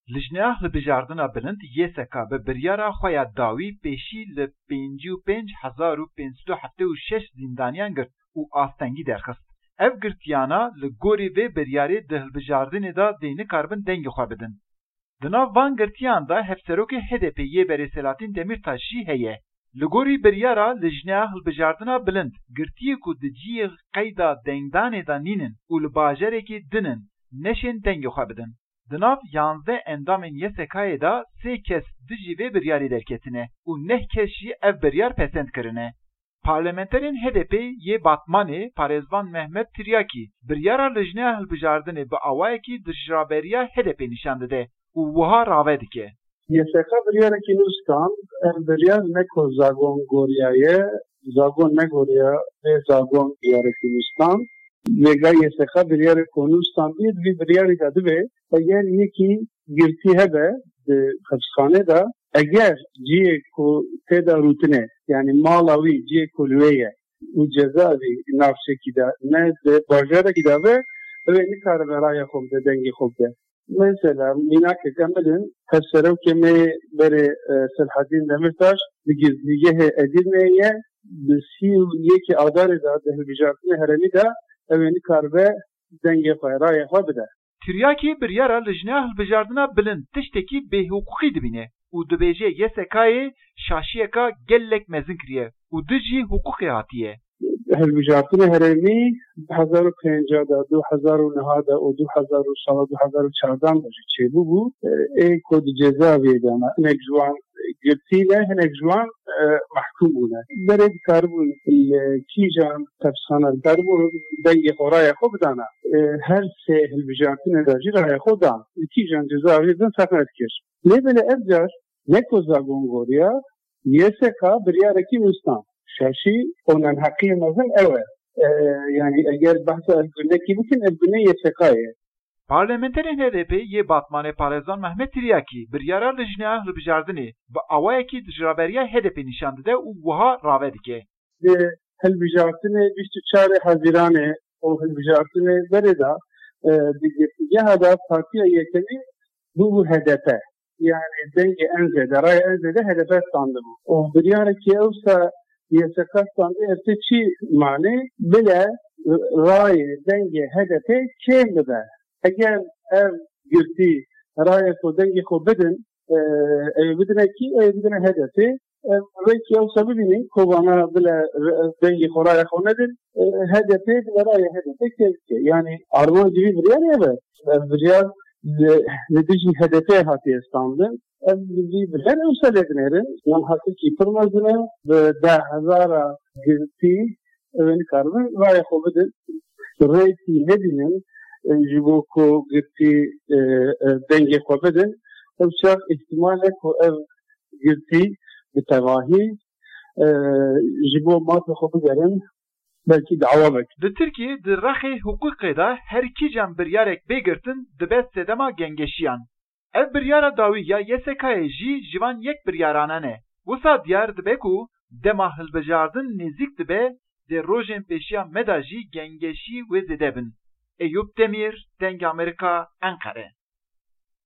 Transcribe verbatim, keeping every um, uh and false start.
Lijneya hilbijardina bilind yê seka bi biryara xwe ya dawî pêşî li pêncî û pênc hezar û pênc sed û heftê û şeş zîndaniyan girt û astengî derxist. Ev girtiyana li gorî vê biryarê di hilbijardinê de dê nikarbin dengê xwe bidin. Di nav van girtiyan de hevserokê H D P yê Berê Selahattin Demirtaş jî heye. Li gorî biryara lijneya hilbijardina bilind girtiyê ku di ciyê qeyda dengdanê de nînin û li bajarekî dinin neşên dengê xwe bidin. Di nav yanzdeh endamên Y S K'yê de sê kes dijî vê biryarê derketine û neh kes jî ev biryar pesend kirine. Parlamenterên H D P yê Batmanê Parêzvan Mehmet Tiryakî biryara lijneya hilbijardinê bi awayekî dijraberiya H D P nîşan dide û wiha rave dike. Y S K biryarekî nûstan ev biryar neko zagon goriya ye, zagon negoriya vê zagon biryarekî nûstan. Vêga Y S K biryarê ku nûstan bî vî biryarê de dibe eger yekî girtî hebe di hepsxanê de eger ciyê ku têda rûtine yani mala wî ciyê ku li wê ye û ceza wî navçekî de ne di bajarekî de ve ew ê nikaribe raya xwe bide dengê xwe bide. Mesela mînakek em bilin hevserokê me Berê Selahattin Demirtaş di gizlîgehê Edirne'ye bi sî û yekê adarê de di hilbijartinê herêmî de ew ê nikaribe dengê xwe raya xwe bide. Tiryakî biryara lijneya hilbijardina bilind tiştekî bêhukûqî dibîne û dibêje Y S K'yê şaşiyeka gelek mezin kiriye û di jî hukûqê hatiye. Hilbijartinê herêmî du hezar û pênca de, du hezar û neh de û du hezar û şeh du hezar û çardan de jî çêbû bû ê ku di ceza wê de me hinek ji wan girtîne hinek ji wan mehkûm bûne. Berê dikaribûn kîjan hepsxana dikaribûn dengê xwe raya xwe bidane. Her sê hilbijartinê de jî raya xwe dan. Kîjan ceza wê din feqe dikir. Lê bile ev car neko zagon goriya Y S K biryarekî nûstan. Şaşî onan heqî mezin ew e. Yani eger behsa evgunekî bikin evgune Y S K'ye. Parlamenterên H D P yê Batmanê Parêzvan Mehmet Tiryakî biryara lijneya hilbijardinê bi awayekî dijraberiya H D P nîşan dide û wiha rave dike. Di hilbijartinê bîst û çarê Hezîranê û hilbijartinê berê de di girtîgeha de Partiya Yekemî bû bû H D P. Yani dengê en zêde, raya en zêde H D P standibû. û biryarekî ewsa Y S K standı ertê çi manê bile rayê dengê H D P kêm dibe. Eger ev girtî raya ku dengê xwe bidin ew bidine kî ew bidine H D P wekî ewsa bibînin ku wana bile dengê xwe raya xwe nedin H D P bile raya H D P kêm dike. Yani armancî vî biryarê hebe. Ev biryar li dijî H D P hatiye standin. Ev vî biryar ewsa lê dinêrin. Yan heqîqî pir mezin e bi deh hezara girtî ew ê nikaribin raya xwe bidin. Rêkî nebînin ji bo ku girtî dengê xwe bidin ew çax îhtimal e ku ev girtî bi tevahî ji bo matê xwe bigerin belkî dawa bikin. Di Tirkiyê di rexê hukûqê de her kîjan biryarek bêgirtin dibe sedema gengeşiyan. Ev biryara dawî ya Y S K'yê jî ji van yek biryaran e. Wisa diyar dibe ku dema hilbijardin nêzik dibe dê rojên pêşiya me de jî gengeşî wê zêde bin. Eyüp Demir, Deng Amerika, Ankara.